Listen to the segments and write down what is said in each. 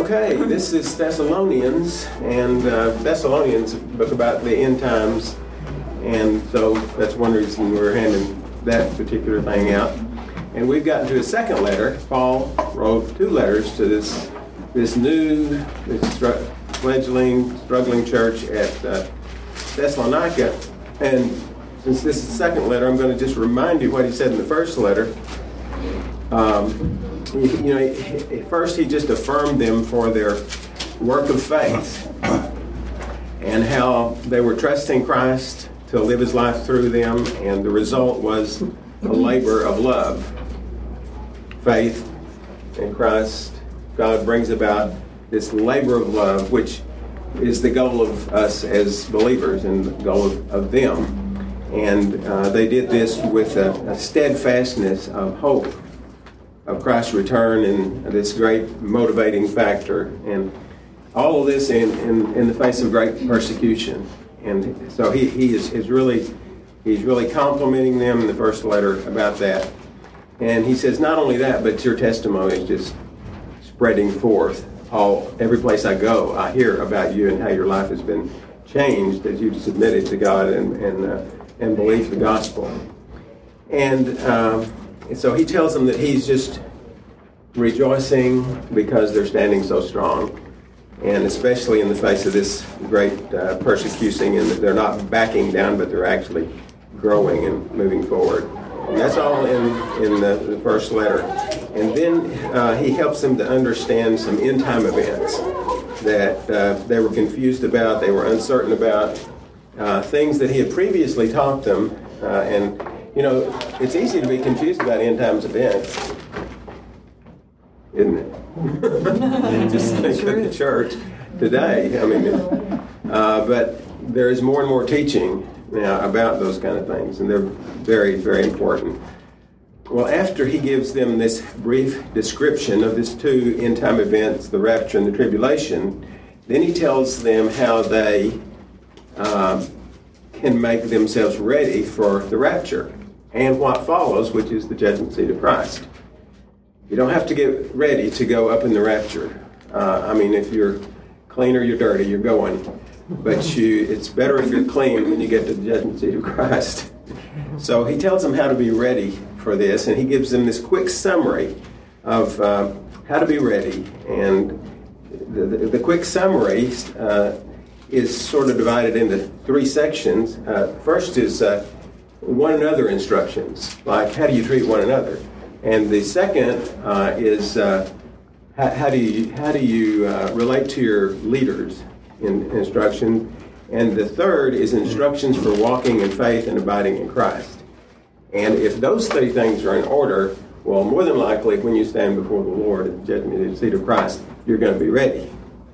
Okay, this is Thessalonians, and Thessalonians is a book about the end times, and so that's one reason we're handing that particular thing out. And we've gotten to a second letter. Paul wrote two letters to this fledgling, struggling church at Thessalonica. And since this is the second letter, I'm going to just remind you what he said in the first letter. First he just affirmed them for their work of faith and how they were trusting Christ to live his life through them, and the result was a labor of love. Faith in Christ, God brings about this labor of love, which is the goal of us as believers and the goal of them. And they did this with a steadfastness of hope of Christ's return, and this great motivating factor, and all of this in the face of great persecution. And so he's really complimenting them in the first letter about that. And he says, not only that, but your testimony is just spreading forth. Every place I go, I hear about you and how your life has been changed as you've submitted to God and believed the gospel. And so he tells them that he's just rejoicing because they're standing so strong, and especially in the face of this great persecution, and that they're not backing down, but they're actually growing and moving forward. And that's all in the first letter. And then he helps them to understand some end-time events that they were confused about, they were uncertain about, things that he had previously taught them. And, it's easy to be confused about end-times events, isn't it? Just think of the church today. But there is more and more teaching now about those kind of things, and they're very, very important. Well, after he gives them this brief description of these two end-time events, the rapture and the tribulation, then he tells them how they can make themselves ready for the rapture and what follows, which is the judgment seat of Christ. You don't have to get ready to go up in the rapture. If you're clean or you're dirty, you're going. But it's better if you're clean when you get to the judgment seat of Christ. So he tells them how to be ready for this, and he gives them this quick summary of how to be ready. And the quick summary is sort of divided into three sections. First is one another instructions, like how do you treat one another. And the second is how do you relate to your leaders in instruction. And the third is instructions for walking in faith and abiding in Christ. And if those three things are in order, well, more than likely when you stand before the Lord at the judgment seat of Christ, you're going to be ready.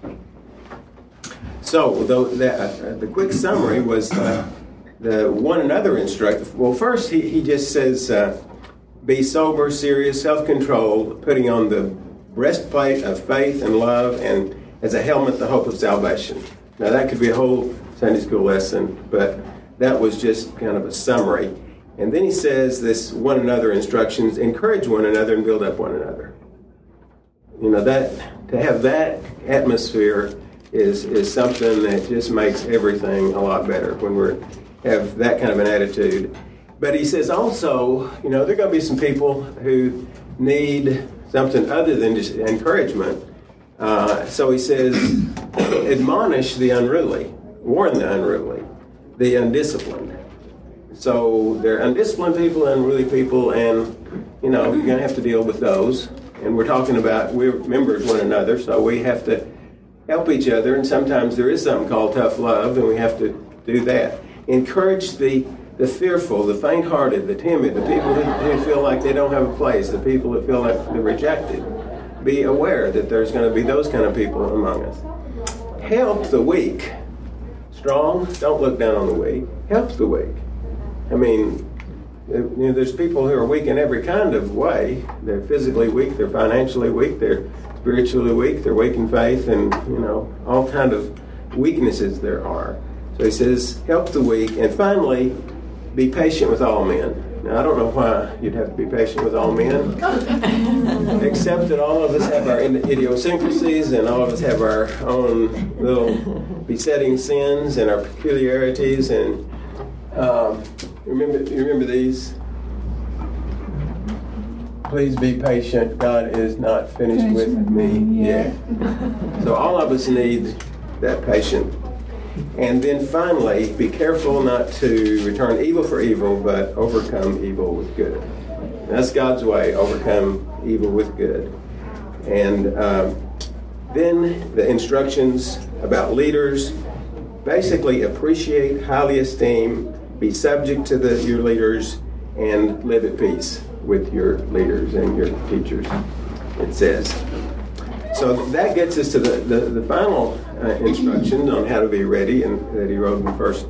So the quick summary was the one another instruction. Well, first he just says, be sober, serious, self-controlled, putting on the breastplate of faith and love, and as a helmet, the hope of salvation. Now, that could be a whole Sunday school lesson, but that was just kind of a summary. And then he says this one another instructions, encourage one another and build up one another. That to have that atmosphere is something that just makes everything a lot better when we have that kind of an attitude. But he says also, there are going to be some people who need something other than just encouragement. So he says, admonish the unruly, warn the unruly, the undisciplined. So there are undisciplined people, unruly people, and, you're going to have to deal with those. And we're talking about, we're members of one another, so we have to help each other, and sometimes there is something called tough love, and we have to do that. Encourage the fearful, the faint-hearted, the timid, the people who feel like they don't have a place, the people who feel like they're rejected. Be aware that there's going to be those kind of people among us. Help the weak. Strong, don't look down on the weak. Help the weak. There's people who are weak in every kind of way. They're physically weak, they're financially weak, they're spiritually weak, they're weak in faith, and, all kind of weaknesses there are. So he says, help the weak. And finally, be patient with all men. Now, I don't know why you'd have to be patient with all men, except that all of us have our idiosyncrasies and all of us have our own little besetting sins and our peculiarities. And remember these? Please be patient. God is not finished with me yet. So all of us need that patience. And then finally, be careful not to return evil for evil, but overcome evil with good. And that's God's way, overcome evil with good. And then the instructions about leaders, basically appreciate, highly esteem, be subject to your leaders, and live at peace with your leaders and your teachers, it says. So that gets us to the final instructions on how to be ready, and that he wrote in the first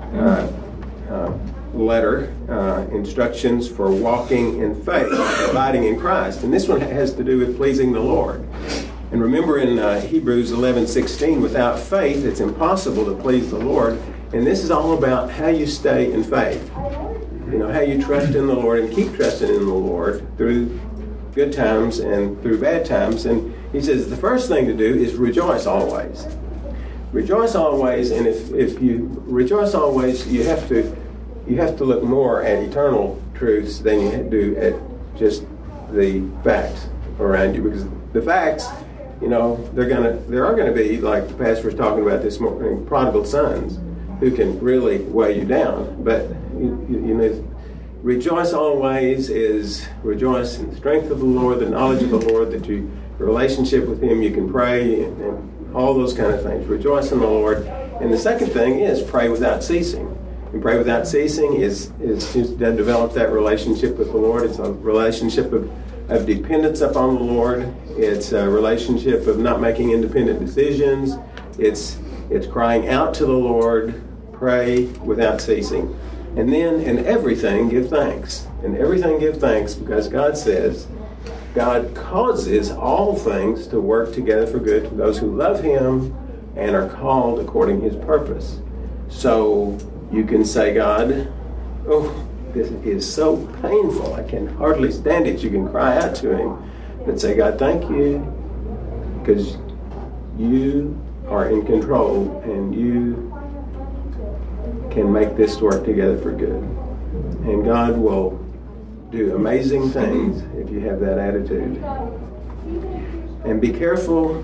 letter, instructions for walking in faith, abiding in Christ. And this one has to do with pleasing the Lord. And remember in Hebrews 11:16, without faith it's impossible to please the Lord. And this is all about how you stay in faith. You know, how you trust in the Lord and keep trusting in the Lord through good times and through bad times. And he says the first thing to do is rejoice always. Rejoice always, and if you rejoice always, you have to look more at eternal truths than you do at just the facts around you, because the facts, you know, there are gonna be, like the pastor was talking about this morning, prodigal sons who can really weigh you down. But you know, rejoice always is rejoice in the strength of the Lord, the knowledge of the Lord, that your relationship with Him, you can pray and all those kind of things. Rejoice in the Lord. And the second thing is pray without ceasing. And pray without ceasing is to develop that relationship with the Lord. It's a relationship of dependence upon the Lord. It's a relationship of not making independent decisions. It's crying out to the Lord. Pray without ceasing. And then in everything give thanks. In everything give thanks, because God says God causes all things to work together for good to those who love Him and are called according to His purpose. So you can say, God, oh, this is so painful, I can hardly stand it. You can cry out to Him and say, God, thank you, because you are in control and you can make this work together for good. And God will do amazing things if you have that attitude. And be careful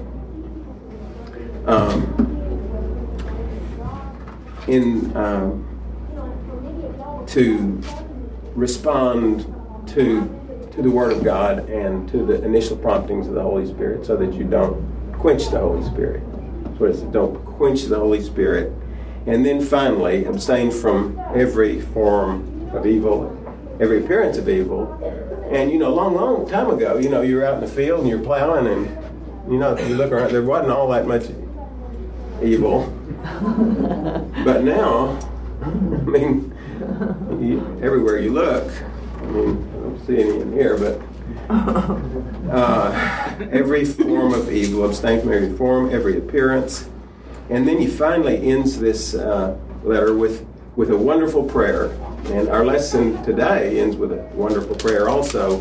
to respond to the Word of God and to the initial promptings of the Holy Spirit, so that you don't quench the Holy Spirit. That's what it says, don't quench the Holy Spirit. And then finally, abstain from every form of evil, every appearance of evil. And, you know, long time ago, you know, you were out in the field and you're plowing and, you know, you look around, there wasn't all that much evil. But now, I mean, everywhere you look, I mean, I don't see any in here, but every form of evil, abstain from every form, every appearance. And then he finally ends this letter with a wonderful prayer. And our lesson today ends with a wonderful prayer also.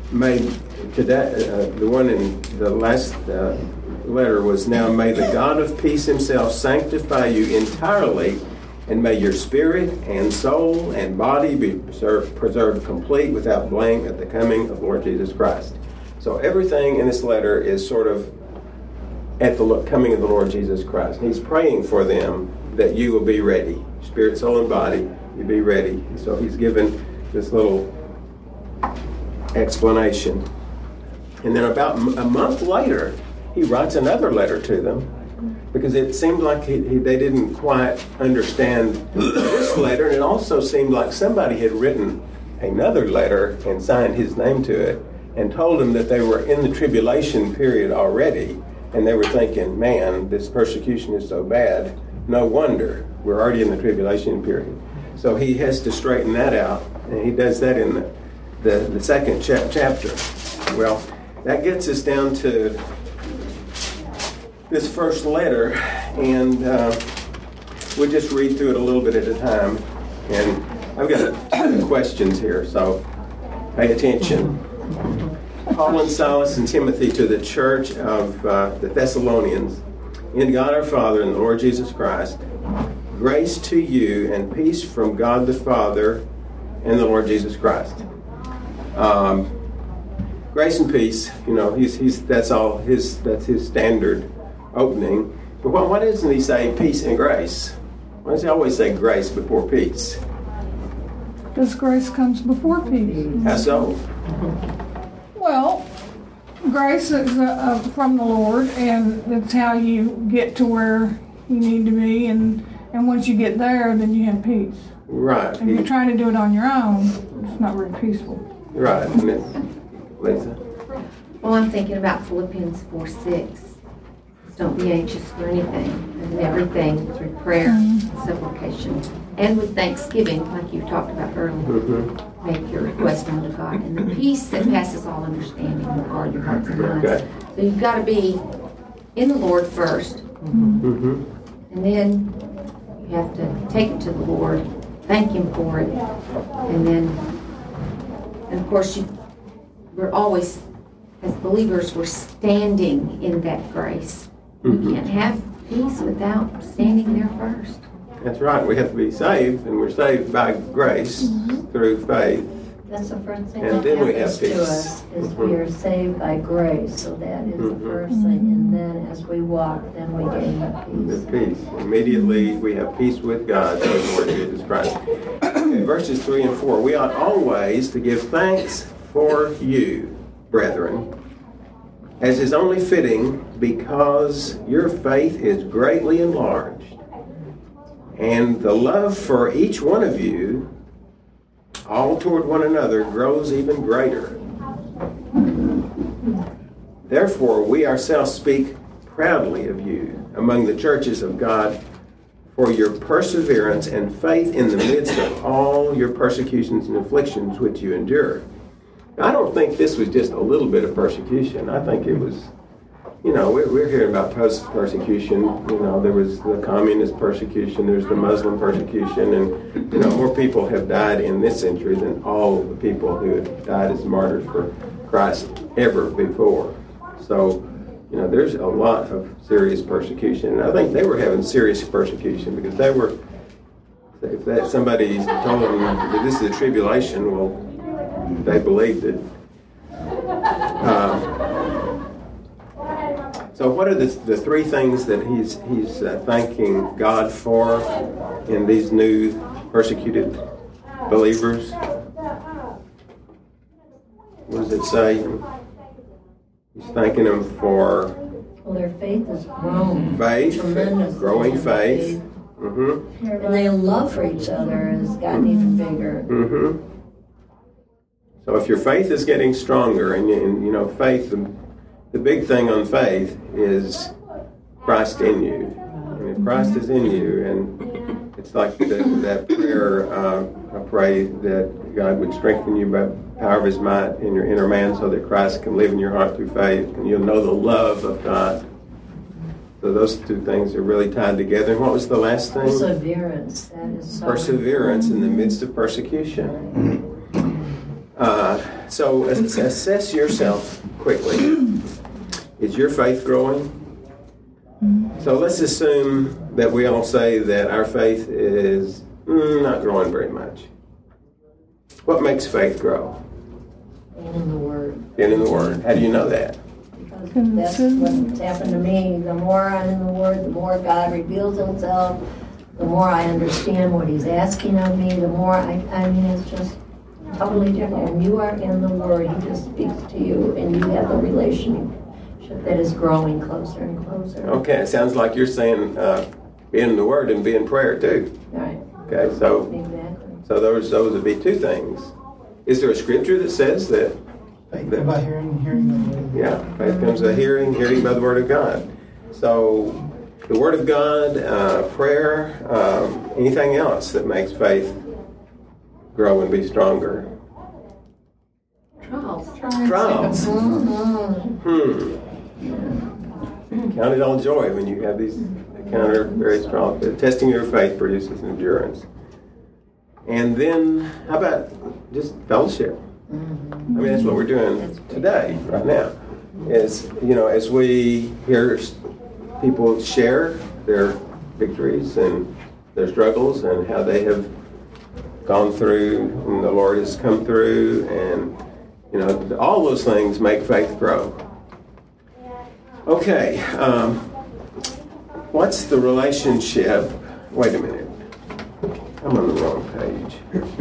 The one in the last letter was, now may the God of peace Himself sanctify you entirely, and may your spirit and soul and body be preserved complete without blame at the coming of Lord Jesus Christ. So everything in this letter is sort of at the coming of the Lord Jesus Christ. And he's praying for them that you will be ready. Spirit, soul, and body, you be ready. So he's given this little explanation. And then about a month later, he writes another letter to them, because it seemed like they didn't quite understand this letter. And it also seemed like somebody had written another letter and signed his name to it and told them that they were in the tribulation period already. And they were thinking, man, this persecution is so bad. No wonder we're already in the tribulation period. So he has to straighten that out. And he does that in the second chapter. Well, that gets us down to this first letter. And we'll just read through it a little bit at a time. And I've got two questions here, so pay attention. Paul and Silas and Timothy to the church of the Thessalonians, in God our Father and the Lord Jesus Christ, grace to you and peace from God the Father and the Lord Jesus Christ. Grace and peace, that's his standard opening. But why doesn't he say peace and grace? Why does he always say grace before peace? Because grace comes before peace. How so? Well, grace is from the Lord, and that's how you get to where you need to be, and once you get there, then you have peace. Right. If you're trying to do it on your own, it's not very peaceful. Right. Lisa? Well, I'm thinking about Philippians 4:6. Don't be anxious for anything, but in everything through prayer and supplication, and with thanksgiving, like you talked about earlier. Make your request unto God, and the peace that passes all understanding will guard your hearts and minds. Okay. So you've got to be in the Lord first, and then you have to take it to the Lord, thank Him for it, and of course, we're always, as believers, we're standing in that grace. You can't have peace without standing there first. That's right. We have to be saved, and we're saved by grace through faith. That's the first thing And that then we happens have to peace. us, is we are saved by grace. So that is the first thing. And then as we walk, then we gain The peace. peace. Immediately we have peace with God through the Lord Jesus Christ. Okay, verses 3 and 4. We ought always to give thanks for you, brethren, as is only fitting, because your faith is greatly enlarged, and the love for each one of you, all toward one another, grows even greater. Therefore, we ourselves speak proudly of you among the churches of God for your perseverance and faith in the midst of all your persecutions and afflictions which you endure. I don't think this was just a little bit of persecution. I think it was, we're hearing about persecution. There was the communist persecution, there's the Muslim persecution, and, more people have died in this century than all of the people who have died as martyrs for Christ ever before. So, there's a lot of serious persecution. And I think they were having serious persecution because if somebody told them that this is a tribulation, well, they believed it. So what are the three things that he's thanking God for in these new persecuted believers? What does it say? He's thanking them for Their faith has grown. Faith, Tremendously. growing faith. And their love for each other has gotten even bigger. So if your faith is getting stronger, and faith, the big thing on faith is Christ in you. And if Christ is in you, and it's like that prayer, I pray that God would strengthen you by the power of His might in your inner man so that Christ can live in your heart through faith, and you'll know the love of God. So those two things are really tied together. And what was the last thing? Perseverance. That is so Perseverance in the midst of persecution. So assess yourself quickly. Is your faith growing? So let's assume that we all say that our faith is not growing very much. What makes faith grow? Being in the Word. Being in the Word. How do you know that? Because that's what's happened to me. The more I'm in the Word, the more God reveals Himself, the more I understand what He's asking of me, the more it's just totally different. When you are in the Word, He just speaks to you, and you have a relationship that is growing closer and closer. Okay, it sounds like you're saying be in the Word and be in prayer too. Right. Okay, so Exactly. so those would be two things. Is there a scripture that says that? Faith by hearing, hearing by the word. Yeah, faith comes by hearing, hearing by the Word of God. So the Word of God, prayer, anything else that makes faith grow and be stronger? Trials. Trials. Count it all joy when you have these encounter very strong. The testing of your faith produces endurance. And then, how about just fellowship? I mean, that's what we're doing today, right now. Is, you know, as we hear people share their victories and their struggles and how they have gone through and the Lord has come through, and, you know, all those things make faith grow. Okay, what's the relationship? Wait a minute. I'm on the wrong page.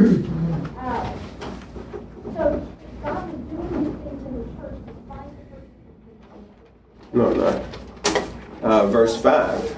No, not. Verse 5.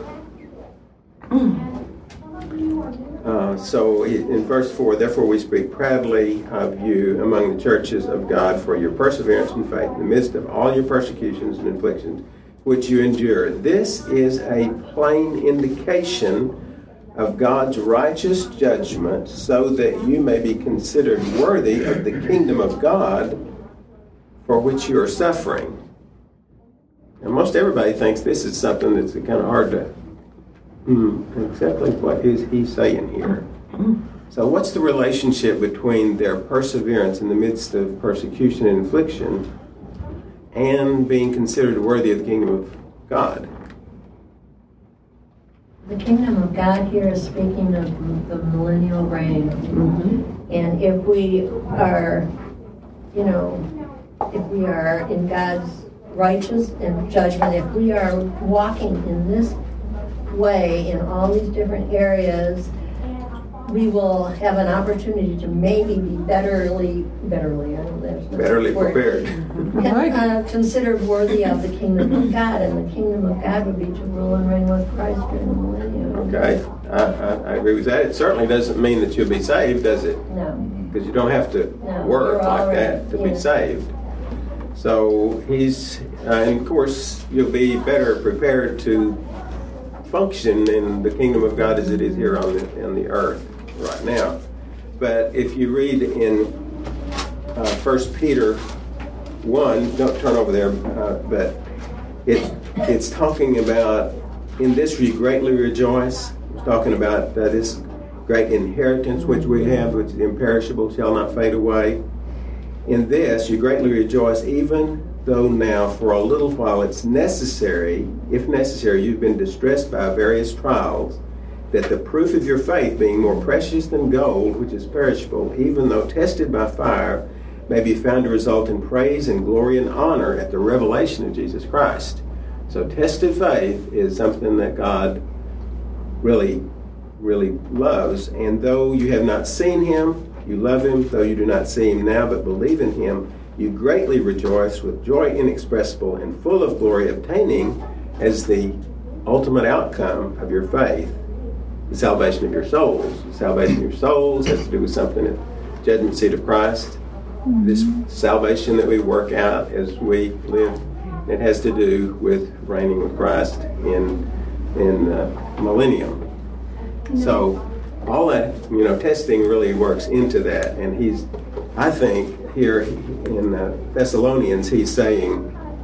So in verse 4, therefore we speak proudly of you among the churches of God for your perseverance and faith in the midst of all your persecutions and afflictions which you endure. This is a plain indication of God's righteous judgment, so that you may be considered worthy of the kingdom of God for which you are suffering. And most everybody thinks this is something that's kind of hard to exactly what is he saying here. So what's the relationship between their perseverance in the midst of persecution and affliction and being considered worthy of the kingdom of God? The kingdom of God here is speaking of the millennial reign. And if we are, you know, if we are in God's righteous and judgment, if we are walking in this way in all these different areas, we will have an opportunity to maybe be betterly prepared. Considered worthy of the kingdom of God, and the kingdom of God would be to rule and reign with Christ during the millennium. Okay, I agree with that. It certainly doesn't mean that you'll be saved, does it? No. Because you don't have to work like that to be saved. So he's, and of course, you'll be better prepared to function in the kingdom of God as it is here on the earth right now. But if you read in 1 Peter 1, don't turn over there, but it's talking about, in this you greatly rejoice. It's talking about this great inheritance which we have, which is imperishable, shall not fade away. In this you greatly rejoice, even though now for a little while it's necessary, if necessary, you've been distressed by various trials, that the proof of your faith, being more precious than gold, which is perishable, even though tested by fire, may be found to result in praise and glory and honor at the revelation of Jesus Christ. So tested faith is something that God really, really loves. And though you have not seen him, you love him. Though you do not see him now, but believe in him, you greatly rejoice with joy inexpressible and full of glory, obtaining as the ultimate outcome of your faith the salvation of your souls. The salvation of your souls has to do with something at the judgment seat of Christ. This salvation that we work out as we live, it has to do with reigning with Christ in millennium. So all that, testing really works into that. And he's, I think, here in Thessalonians, he's saying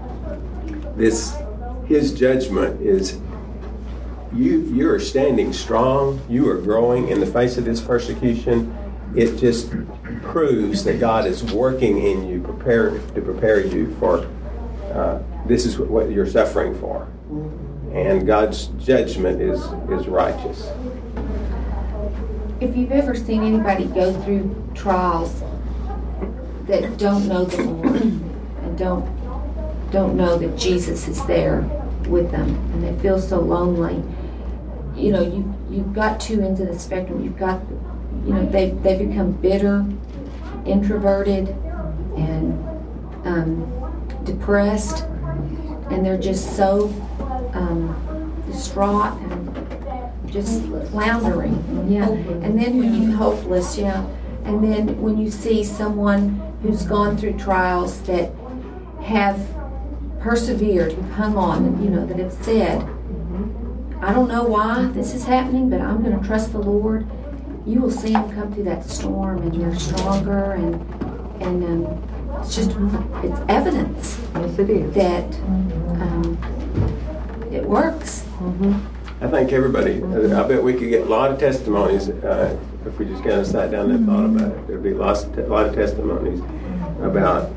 his judgment is you are standing strong, you are growing in the face of this persecution. It just proves that God is working in you, to prepare you for this is what you're suffering for. And God's judgment is righteous. If you've ever seen anybody go through trials that don't know the Lord and don't know that Jesus is there with them, and they feel so lonely, you've got two ends of the spectrum. You've got, they become bitter, introverted, and depressed, and they're just so distraught and just floundering. And then when you hopeless, and then when you see someone who's gone through trials that have persevered, who've hung on, that have said, I don't know why this is happening, but I'm going to trust the Lord. You will see them come through that storm, and they're stronger, and it's evidence. Yes, it is. That it works. I think everybody, I bet we could get a lot of testimonies if we just kind of sat down and thought about it. There'd be a lot of testimonies about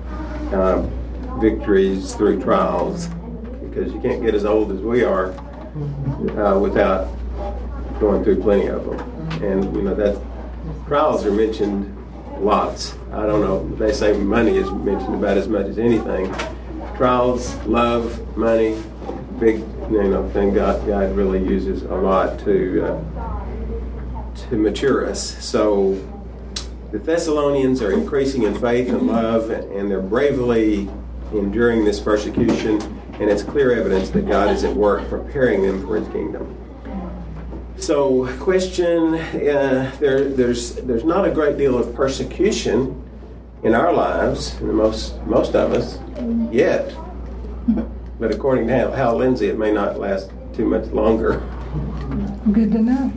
victories through trials, because you can't get as old as we are without going through plenty of them. And that trials are mentioned lots. I don't know. They say money is mentioned about as much as anything. Trials, love, money, big thing God really uses a lot to mature us. So the Thessalonians are increasing in faith and love, and they're bravely enduring this persecution, and it's clear evidence that God is at work preparing them for His kingdom. So, question: there's not a great deal of persecution in our lives, in most of us, yet. But according to Hal Lindsey, it may not last too much longer. Good to know.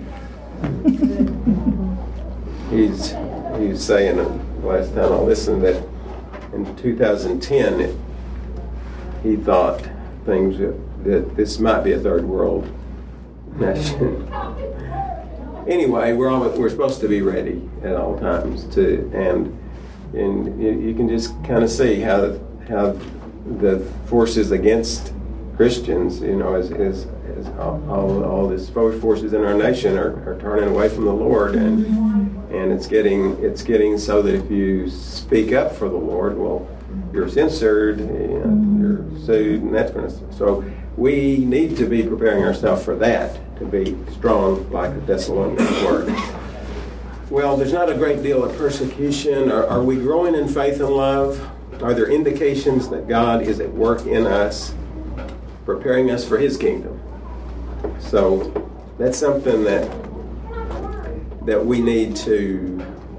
He's saying, last time I listened, that in 2010 he thought that this might be a third world nation. Anyway, we're supposed to be ready at all times and you can just kind of see how the forces against Christians, as all these forces in our nation are turning away from the Lord, and it's getting so that if you speak up for the Lord, well, you're censored and you're sued, and that's going to. So we need to be preparing ourselves for that, to be strong like the Thessalonians were. Well, there's not a great deal of persecution. Are we growing in faith and love? Are there indications that God is at work in us, preparing us for His kingdom? So that's something that we need to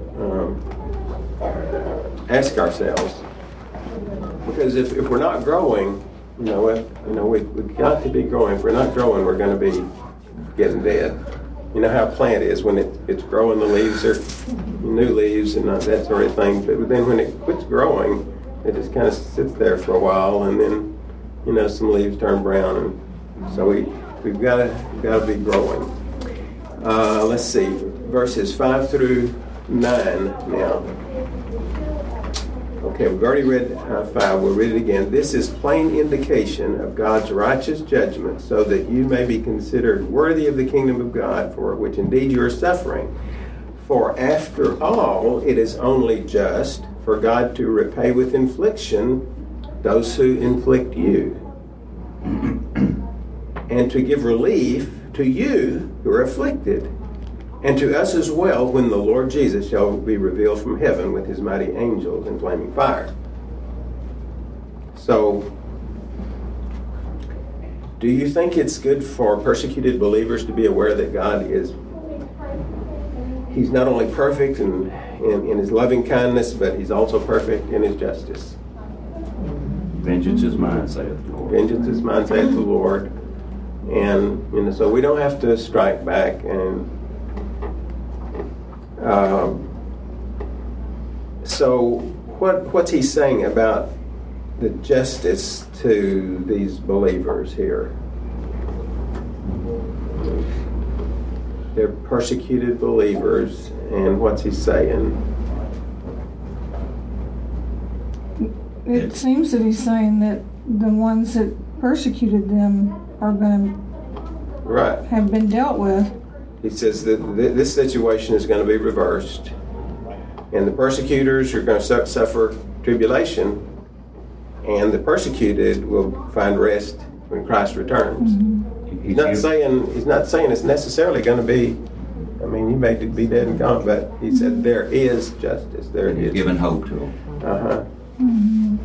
ask ourselves. Because if we're not growing, we've got to be growing. If we're not growing, we're going to be getting dead. You know how a plant is when it's growing, the leaves are new leaves and that sort of thing. But then when it quits growing, it just kind of sits there for a while, and then some leaves turn brown, and so we've got to be growing. Let's see, verses 5 through 9 now. Okay, we've already read 5. We'll read it again. This is plain indication of God's righteous judgment, so that you may be considered worthy of the kingdom of God, for which indeed you are suffering. For after all, it is only just for God to repay with infliction those who inflict you, and to give relief to you who are afflicted, and to us as well, when the Lord Jesus shall be revealed from heaven with His mighty angels in flaming fire. So, do you think it's good for persecuted believers to be aware that God He's not only perfect in His loving kindness, but He's also perfect in His justice? Vengeance is mine, saith the Lord. Vengeance is mine, saith the Lord. And so we don't have to strike back. And so what's he saying about the justice to these believers here? They're persecuted believers, and what's he saying? It seems that he's saying that the ones that persecuted them are going to have been dealt with. He says that this situation is going to be reversed, and the persecutors are going to suffer tribulation, and the persecuted will find rest when Christ returns. Mm-hmm. He's not saying it's necessarily going to be. I mean, you may be dead and gone, but he said there is justice. He's given hope to them. Mm-hmm.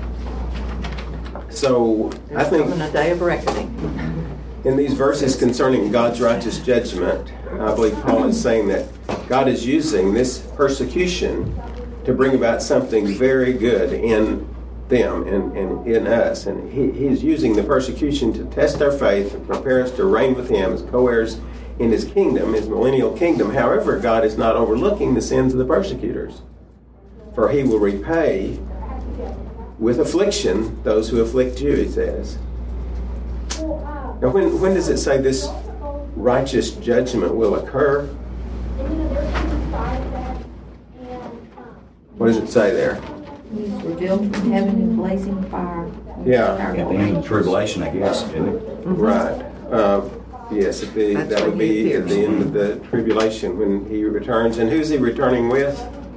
So I think on a day of reckoning. In these verses concerning God's righteous judgment, I believe Paul is saying that God is using this persecution to bring about something very good in them and in us. And He's using the persecution to test our faith and prepare us to reign with Him as co-heirs in His kingdom, His millennial kingdom. However, God is not overlooking the sins of the persecutors, for He will repay with affliction those who afflict you, He says. Now, when does it say this righteous judgment will occur? What does it say there? He's revealed from heaven in blazing fire. Yeah. Our At the Lord. end of the tribulation, I guess, isn't it? Right. Yes, That's that would when be he at the end of the tribulation when he returns. And who's he returning with?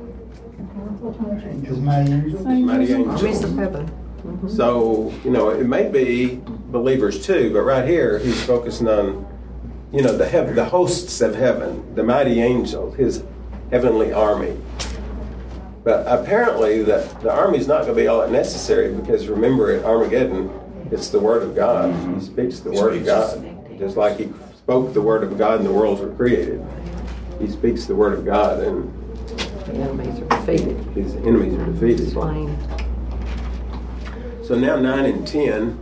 His mighty angels. Mighty Armies angels. of heaven. So, it may be believers too, but right here he's focusing on, the hosts of heaven, the mighty angels, his heavenly army. But apparently the army's not going to be all that necessary because remember at Armageddon, it's the Word of God. He speaks the Word of God. Just like he spoke the Word of God and the worlds were created. He speaks the Word of God and The enemies are defeated. his enemies are defeated. Slain. So now 9 and 10.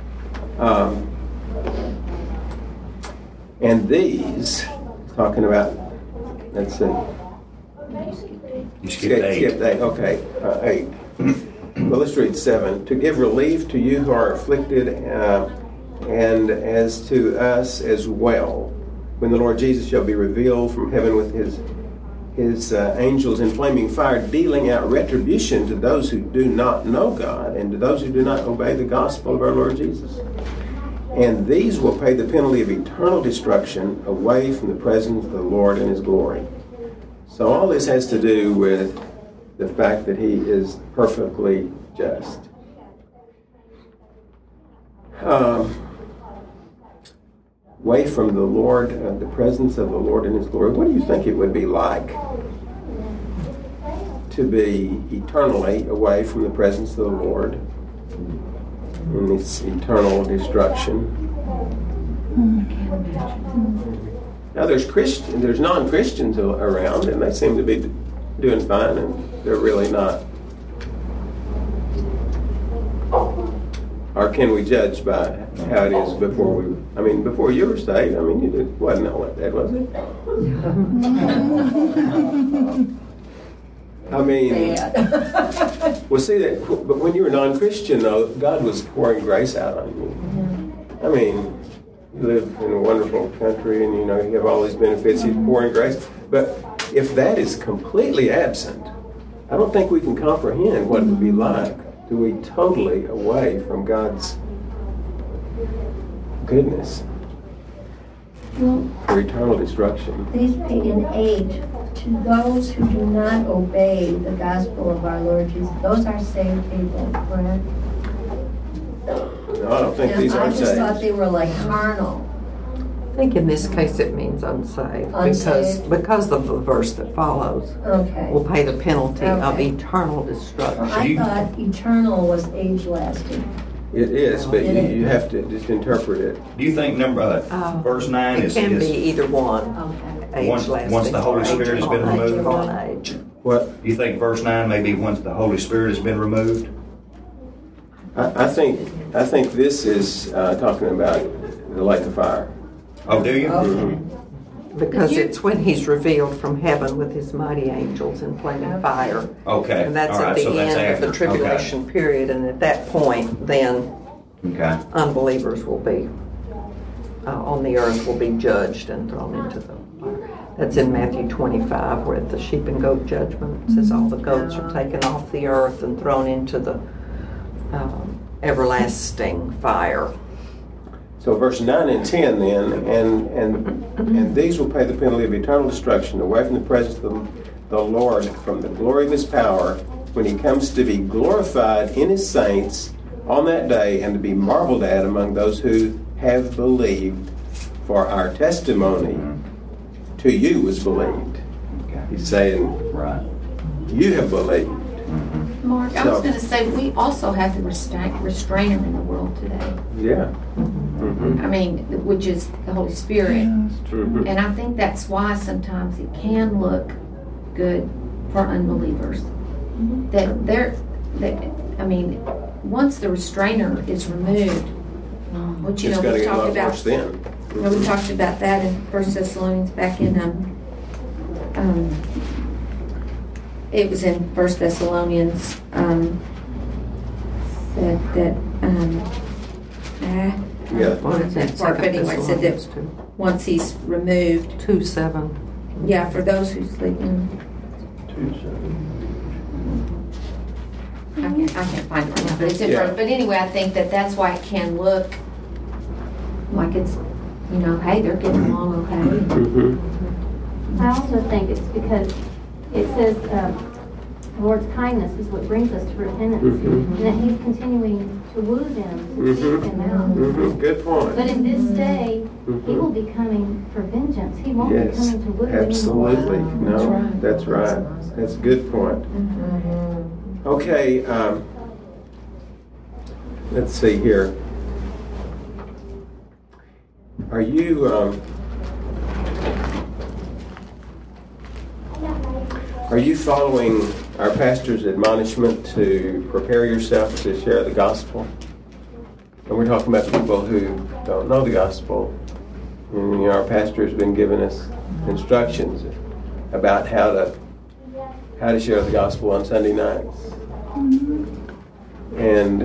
And these, talking about, let's see. You skipped 8. Skipped 8, okay. 8. Well, let's read 7. To give relief to you who are afflicted, and as to us as well, when the Lord Jesus shall be revealed from heaven with his angels in flaming fire, dealing out retribution to those who do not know God and to those who do not obey the gospel of our Lord Jesus. And these will pay the penalty of eternal destruction away from the presence of the Lord and his glory. So all this has to do with the fact that he is perfectly just. Away from the Lord, the presence of the Lord and his glory. What do you think it would be like to be eternally away from the presence of the Lord in this eternal destruction? Now there's non-Christians around, and they seem to be doing fine, and they're really not. Or can we judge by how it is before you were saved? It wasn't all like that, was it? Well, see that, but when you were non-Christian, though, God was pouring grace out on you. You live in a wonderful country, and you have all these benefits. He's pouring grace. But if that is completely absent, I don't think we can comprehend what it would be like to be totally away from God's goodness for eternal destruction. These pagan age, to those who do not obey the gospel of our Lord Jesus, those are saved people, correct? No, I don't think these I are just thought saved. they were like carnal. I think in this case it means unsaved. Unsaved. Because of the verse that follows. Okay. Will pay the penalty of Okay. eternal destruction. I thought eternal was age lasting. It is, but you have to just interpret it. Do you think verse 9 It is can be either one. Okay. Age lasting. once the Holy Spirit has been removed? One age. What? Do you think verse 9 may be once the Holy Spirit has been removed? I think this is talking about the lake of fire. Oh, do you? Okay. Because it's when he's revealed from heaven with his mighty angels in flaming fire. Okay. And that's All at right, the so that's end of the after. tribulation period. And at that point, then Okay. unbelievers will be on the earth, will be judged and thrown into the fire. That's in Matthew 25, where the sheep and goat judgment it says all the goats are taken off the earth and thrown into the everlasting fire. So verse 9 and 10 then, and these will pay the penalty of eternal destruction away from the presence of the Lord, from the glory of his power, when he comes to be glorified in his saints on that day and to be marveled at among those who have believed, for our testimony to you was believed. Okay. He's saying, Right. you have believed. Mark, I was So- going to say, we also have the restrainer in the world today. Yeah. Which is the Holy Spirit. Mhm. And I think that's why sometimes it can look good for unbelievers. Once the restrainer is removed, which It's going to we get a talked lot about. worse then. We talked about that in 1 Thessalonians back in it was in 1 Thessalonians Yeah. Well, it's in that part, but 2 anyway, it said that Thessalonians 2. once he's removed, 2:7. yeah, for those who sleep in. can't find it right now, but it's in Yeah. front. But anyway, I think that's why it can look like it's, hey, they're getting along okay. Mhm. I also think it's because it says the Lord's kindness is what brings us to repentance, and that He's continuing to woo them, to seek them out. Good point. But in this day, He will be coming for vengeance. He won't be Yes, coming to woo absolutely. anymore. No, that's right. That's a good point. Okay, let's see here. Are you following our pastor's admonishment to prepare yourself to share the gospel? And we're talking about people who don't know the gospel. And, our pastor has been giving us instructions about how to share the gospel on Sunday nights. And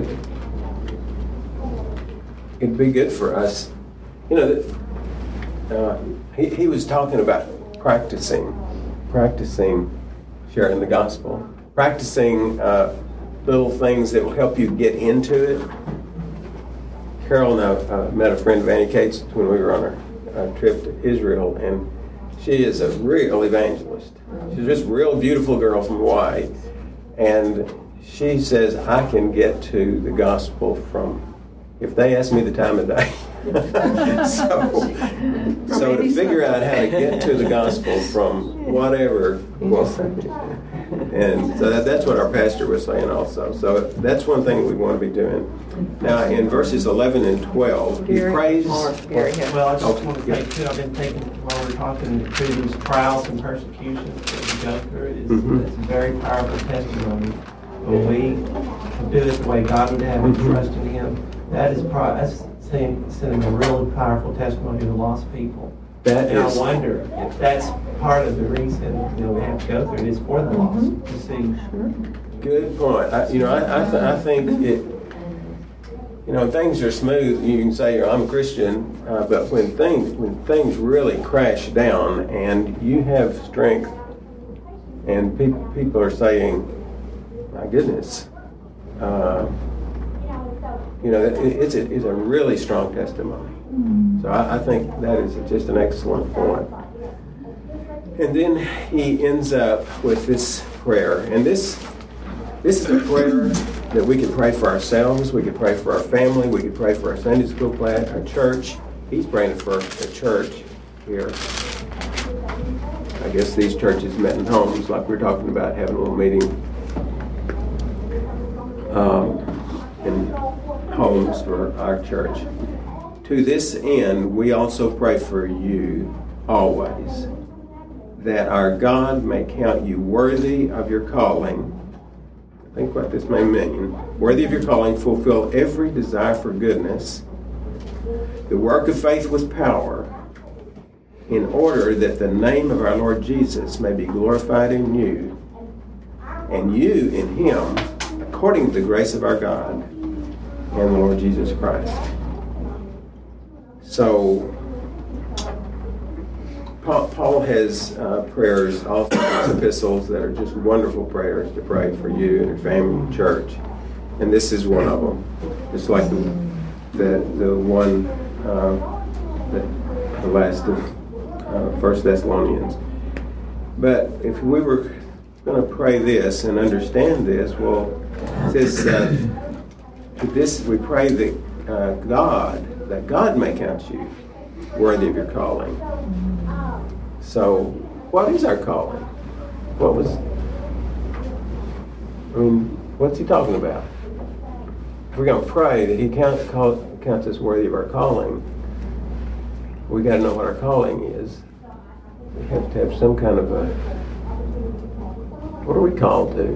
it'd be good for us. He was talking about practicing sharing the gospel, practicing little things that will help you get into it. Carol and I met a friend of Annie Cates when we were on our trip to Israel, and she is a real evangelist. She's just a real beautiful girl from Hawaii, and she says, I can get to the gospel from, if they ask me the time of day. so to figure out how to get to the gospel from whatever, and so that's what our pastor was saying also. So that's one thing we want to be doing. Now in verses 11 and 12, he prays. Well, I just want to say too, I've been thinking while we're talking through these trials and persecutions that we go through. It's a very powerful testimony. When we do it the way God would have us trust in Him, that's sending a really powerful testimony to lost people. And I wonder if that's part of the reason we have to go through it is for the lost to see. Good point. I think it. Things are smooth. You can say I'm a Christian, but when things really crash down and you have strength, and people are saying, "My goodness," it's a really strong testimony. So I think that is just an excellent point. And then he ends up with this prayer, and this is a prayer that we can pray for ourselves, we can pray for our family, we can pray for our Sunday school class, our church. He's praying for the church here. I guess these churches met in homes, like we're talking about, having a little meeting in homes for our church. To this end, we also pray for you always, that our God may count you worthy of your calling. Think what this may mean. Worthy of your calling, fulfill every desire for goodness, the work of faith with power, in order that the name of our Lord Jesus may be glorified in you, and you in Him, according to the grace of our God and the Lord Jesus Christ. So, Paul has prayers all through his epistles that are just wonderful prayers to pray for you and your family and church. And this is one of them. It's like the one, the last of 1 Thessalonians. But if we were going to pray this and understand this, well, it says, to this we pray that God may count you worthy of your calling. So, what is our calling? What's he talking about? If we're going to pray that he counts us worthy of our calling, we got to know what our calling is. We have to have some kind of what are we called to?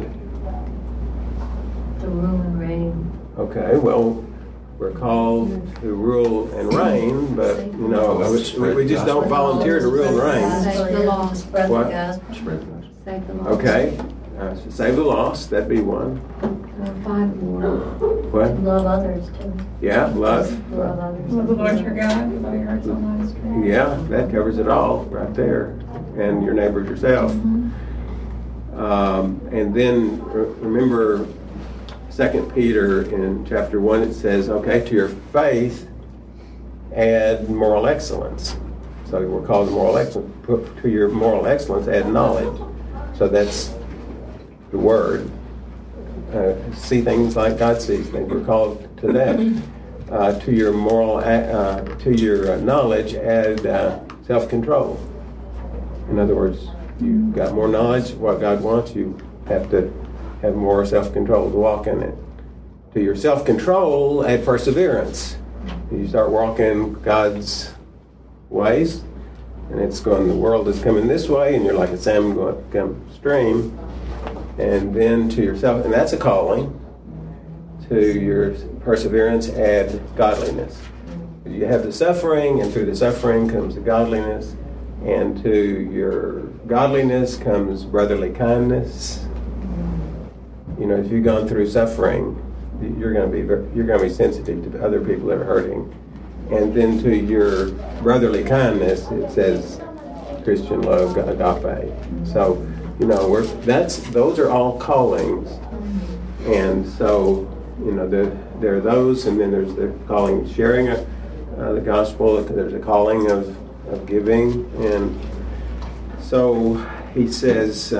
To rule and reign. Okay, well, we're called to rule and reign, but, we just don't volunteer to rule and reign. Save the lost. Spread the What? gospel. Save the lost. Okay, save the lost, that'd be one. 5 more. What? Love others too. Yeah, love. Love others. Love the Lord your God with all your heart, soul, mind, and strength. Yeah, that covers it all right there. And your neighbors yourself. And then remember 2 Peter in chapter 1, it says, okay, to your faith add moral excellence. So we're called to moral excellence. Put to your moral excellence add knowledge. So that's the word. See things like God sees things. We're called to that. To your moral, to your knowledge add self-control. In other words, you've got more knowledge of what God wants. You have to have more self-control to walk in it. To your self-control add perseverance. You start walking God's ways, and it's going, the world is coming this way, and you're like a salmon going to come stream. And then to yourself, and that's a calling. To your perseverance add godliness. You have the suffering, and through the suffering comes the godliness, and to your godliness comes brotherly kindness. You know, if you've gone through suffering, you're going to be sensitive to other people that are hurting. And then to your brotherly kindness, it says Christian love, agape. So, you know, those are all callings. And so, you know, there are those, and then there's the calling of sharing the gospel. There's a calling of giving. And so he says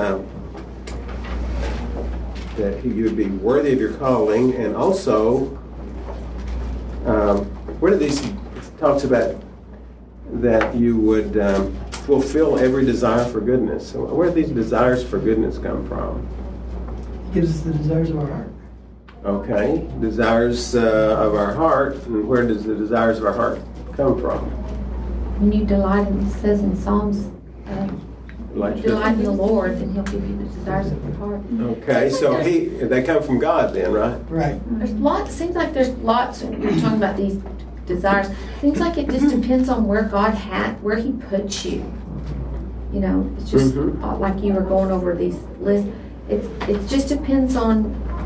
that you would be worthy of your calling, and also, where do these talks about that you would fulfill every desire for goodness? So where do these desires for goodness come from? It gives us the desires of our heart. Okay, desires of our heart, and where does the desires of our heart come from? When you delight in, it says in Psalms, delight in the Lord, and He'll give you the desires of your heart. Okay, so they come from God then, right? Right. There's lots. Seems like there's lots. When you're talking about these desires, seems like it just depends on where where He puts you. You know, it's just like you were going over these lists. It just depends on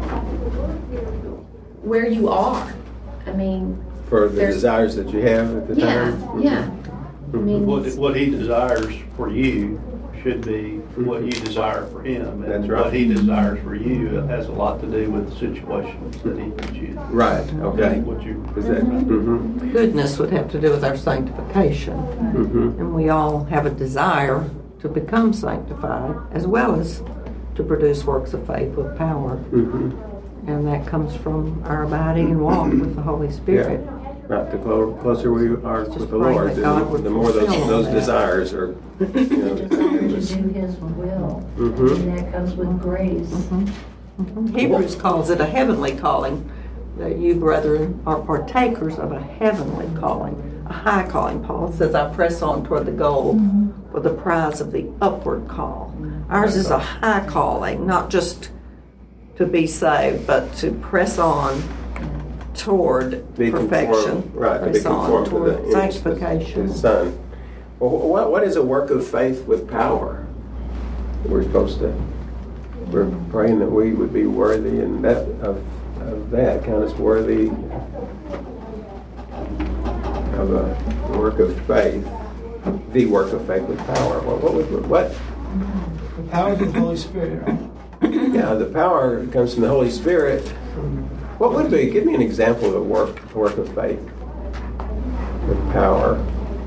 where you are. I mean, for the desires that you have at the time. Yeah. I mean, what He desires for you should be what you desire for Him. And That's right. What He desires for you has a lot to do with the situations that He puts you in. Right, okay. What you Is that, Goodness would have to do with our sanctification. And we all have a desire to become sanctified, as well as to produce works of faith with power. And that comes from our abiding and walk with the Holy Spirit. Yeah. Right, the closer we are with the Lord, the more those desires are. You know, Desire to do His will, and that comes with grace. Hebrews calls it a heavenly calling, that you, brethren, are partakers of a heavenly calling, a high calling. Paul says, I press on toward the goal for the prize of the upward call. Ours is a high calling, not just to be saved, but to press on toward perfection. Right, to be conformed to the sanctification. His Son. Well, what is a work of faith with power? We're praying that we would be worthy, and that of that count us worthy of a work of faith, the work of faith with power. What? The power of the Holy Spirit, right? Yeah, the power comes from the Holy Spirit. What would be? Give me an example of a work of faith with power.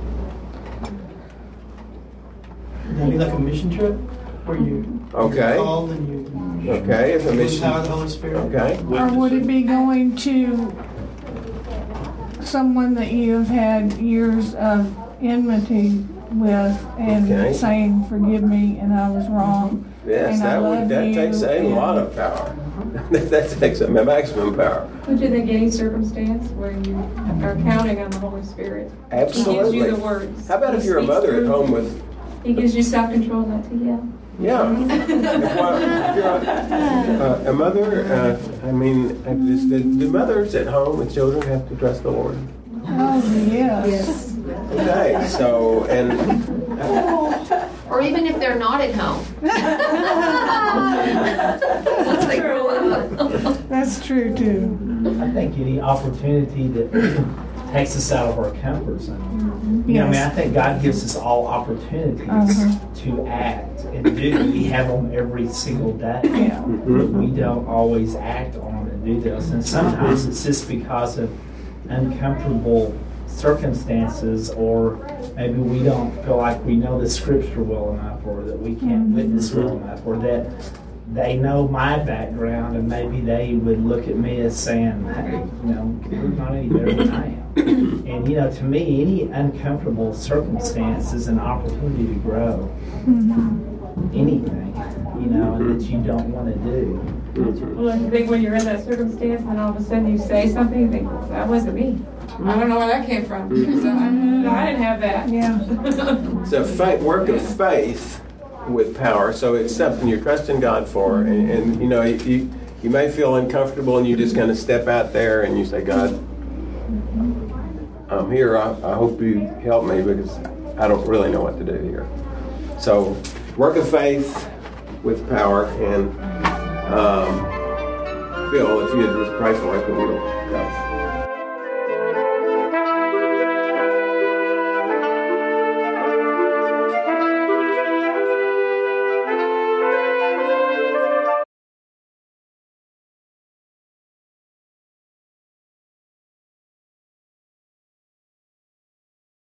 That'd be like a mission trip where you're called and you. Okay, it's a mission. The power of the Holy Spirit. Okay. Or would it be going to someone that you have had years of enmity with and saying, "Forgive me, and I was wrong." Yes, that takes a lot of power. That takes a maximum power. Which in any circumstance where you are counting on the Holy Spirit. Absolutely. He gives you the words. How about if you're a mother at home with... He gives you self-control not to yell. Yeah. If you're a mother, do mothers at home with children have to trust the Lord? Oh, yes. Okay, so, or even if they're not at home. Once they grow up. That's true, too. I think any opportunity that takes us out of our comfort zone. You know, I mean, I think God gives us all opportunities to act and we have them every single day. Yeah. But we don't always act on and do those. And sometimes it's just because of uncomfortable circumstances, or maybe we don't feel like we know the scripture well enough, or that we can't witness well enough, or that they know my background and maybe they would look at me as saying, hey, you're not any better than I am. And to me, any uncomfortable circumstance is an opportunity to grow. Anything, that you don't want to do. Well, I think when you're in that circumstance and all of a sudden you say something, you think, that wasn't me. I don't know where that came from. So I didn't have that. Yeah. It's a work of faith with power. So it's something you're trusting God for. And you may feel uncomfortable and you just kind of step out there and you say, God, I'm here. I hope you help me because I don't really know what to do here. So work of faith with power. And Phil, if you would just pray for us, and we'll